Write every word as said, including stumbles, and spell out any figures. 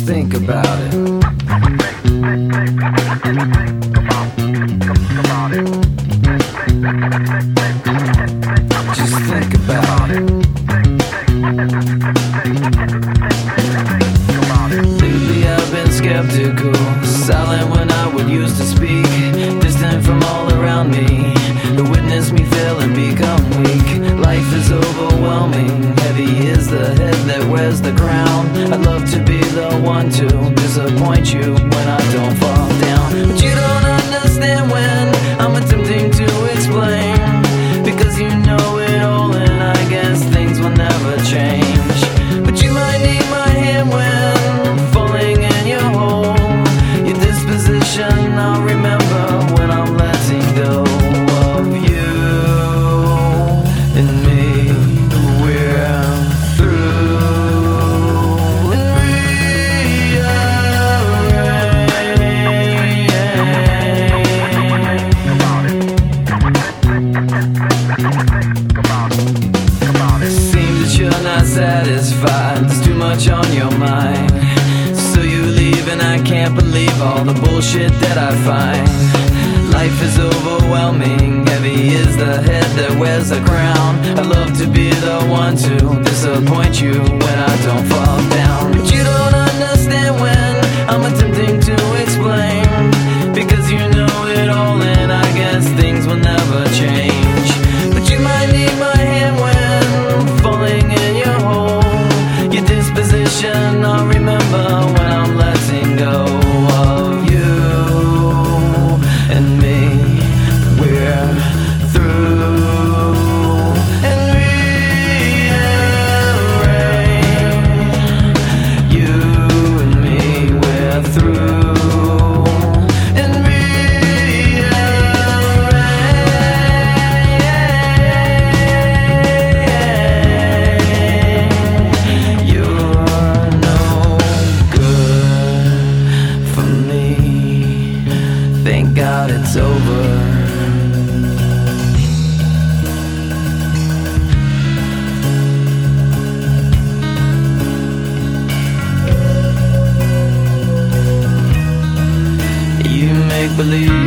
think about it. Just think about it. Lately I've been skeptical, silent when I would used to speak, distant from all around me, to witness me fail and become weak. Life is overwhelming, heavy is the head that wears the crown. I'd love to be the one to disappoint you when I don't fall down, but you don't understand when I'm attempting to explain, because you know it all and I guess things will never change. But you might need my hand when falling in your hole. Your disposition I'll remember when I'm letting go of you and me. We're through and seems that you're not satisfied, there's too much on your mind, so you leave and I can't believe all the bullshit that I find. Life is overwhelming, heavy is the head that wears the crown. I'd love to be the one to disappoint you when I don't fall down, but you don't understand when I'm attempting to explain, because you know it all and I guess things will never change. But you might need my hand when falling in your hole. Your disposition I'll remember when I'm letting go of you and me. We're through and rearrange. You and me, we're through and rearrange. You're no good for me. Thank God it's over. You make believe